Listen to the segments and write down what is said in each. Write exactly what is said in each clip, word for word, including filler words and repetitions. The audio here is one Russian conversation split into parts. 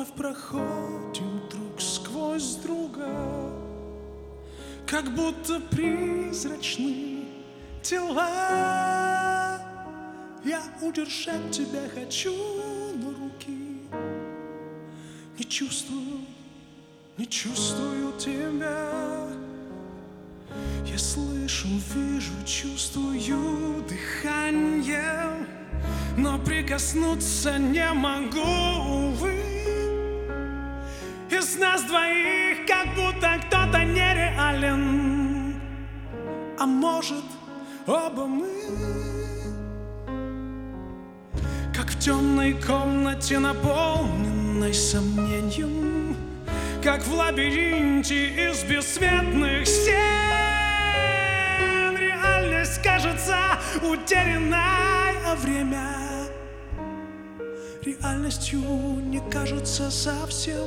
вновь проходим друг сквозь друга, как будто призрачные тела. Я удержать тебя хочу, но руки не чувствую, не чувствую тебя. Я слышу, вижу, чувствую дыхание, но прикоснуться не могу, увы. Из нас двоих как будто кто-то нереален, а может, оба мы. Как в темной комнате, наполненной сомнением, как в лабиринте из бесцветных стен. Реальность кажется утерянной, а время реальностью не кажется совсем.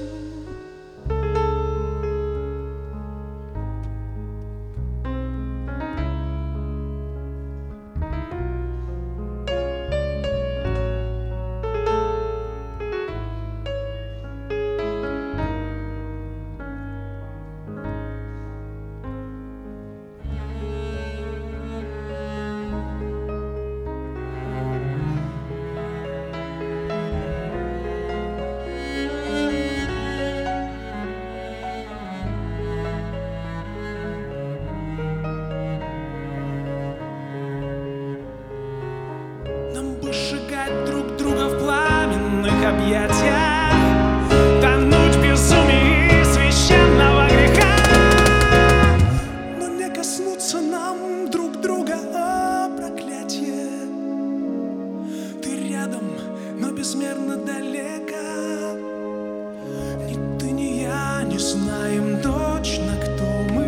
Сжигать друг друга в пламенных объятиях, тонуть в безумии священного греха, но не коснуться нам друг друга, о проклятие. Ты рядом, но безмерно далеко. Ни ты, ни я не знаем точно, кто мы,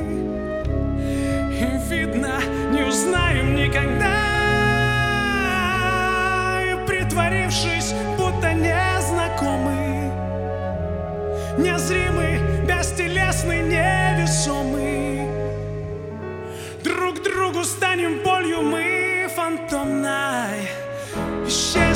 и видно, не узнаем никогда. Притворившись, будто незнакомый, незримый, бестелесный, невесомый, друг другу станем болью мы фантомной. Исчезнем